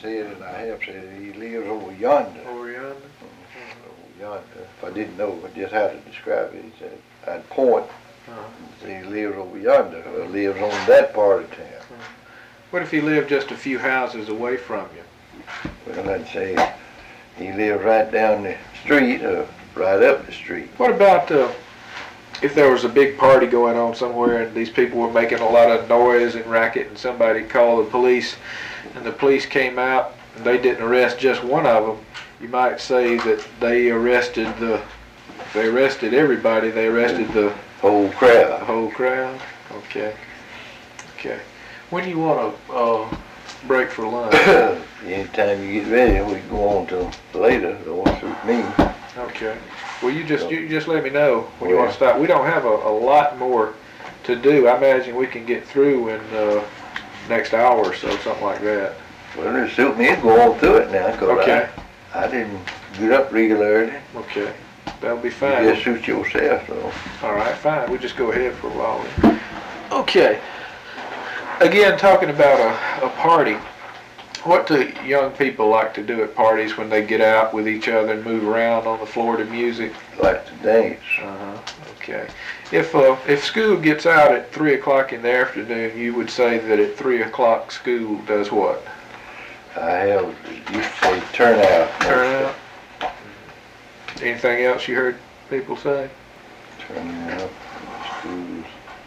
said, and I have said it, he lives over yonder. Over yonder? Over yonder. If I didn't know just how to describe it, he said, I'd point. He lives over yonder, or lives on that part of town. What if he lived just a few houses away from you? Well, I'd say he lives right down the street, or right up the street. What about if there was a big party going on somewhere and these people were making a lot of noise and racket and somebody called the police and the police came out and they didn't arrest just one of them, you might say that they arrested everybody, they arrested the whole crowd. The whole crowd? Okay. Okay. When do you want to break for lunch? Anytime you get ready, we can go on till later. That won't suit me. Okay. Well, you just let me know when you want to stop. We don't have a lot more to do. I imagine we can get through in next hour or so, something like that. Well, it suit me to go on through it now, because okay. I didn't get up regularly. Okay. That'll be fine. You just suit yourself, though. All right, fine. We'll just go ahead for a while. Okay. Again, talking about a party. What do young people like to do at parties when they get out with each other and move around on the floor to music? Like to dance. Okay. If school gets out at 3 o'clock in the afternoon, you would say that at 3 o'clock school does what? You say turnout. Turnout? Anything else you heard people say? Turnout. Schools.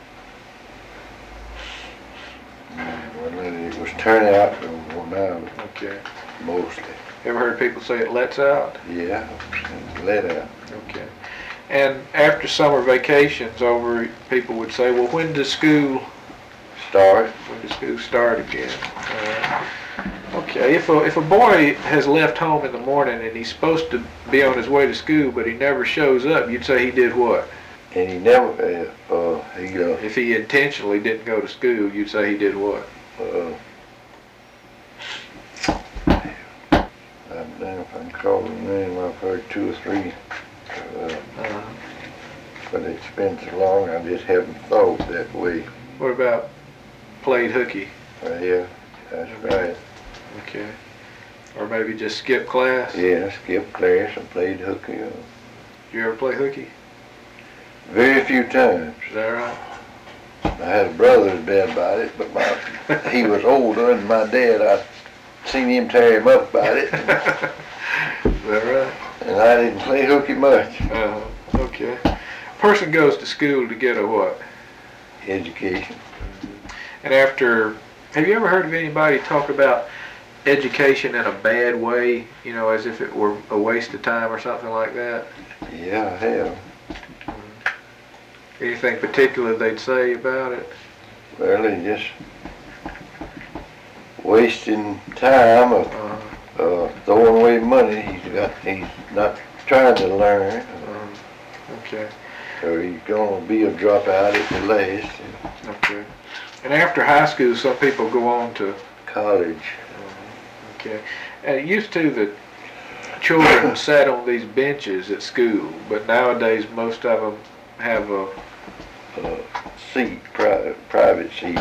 Well, it was turnout now. Okay. Mostly. Ever heard people say it lets out? Yeah, let out. Okay. And after summer vacations over, people would say, well, when does school start? When does school start again? Okay. If a boy has left home in the morning and he's supposed to be on his way to school, but he never shows up, you'd say he did what? And he never, if he intentionally didn't go to school, you'd say he did what? I don't know if I can call the name. I've heard 2 or 3. But it's been so long, I just haven't thought that way. What about played hooky? Yeah, that's right. Okay. Or maybe just skip class? Yeah, skipped class and played hooky. Did you ever play hooky? Very few times. Is that right? I had a brother who was bad about it, but he was older, and my dad, I seen him tear him up about it. Is that right? And I didn't play hooky much. Okay. A person goes to school to get a what? Education. And have you ever heard of anybody talk about education in a bad way, as if it were a waste of time or something like that? Yeah, I have. Anything particular they'd say about it? Well, they just wasting time or throwing away money. He's not trying to learn. Okay. Or he's going to be a dropout at the last. Okay. And after high school, some people go on to college. Okay. And it used to that children sat on these benches at school, but nowadays most of them have a seat, private seat.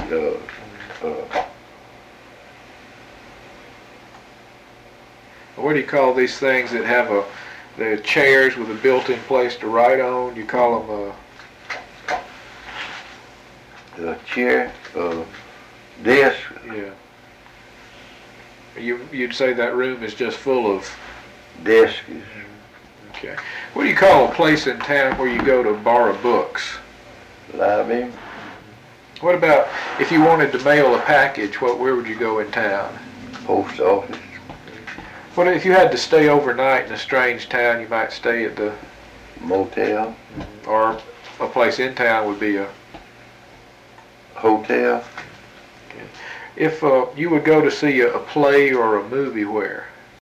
What do you call these things that have the chairs with a built-in place to write on? You call them a chair, desk. Yeah. You'd say that room is just full of desks. Okay. What do you call a place in town where you go to borrow books? Library. What about if you wanted to mail a package? Where would you go in town? Post office. What if you had to stay overnight in a strange town? You might stay at the motel. Or a place in town would be a hotel. Okay. If you would go to see a play or a movie, where?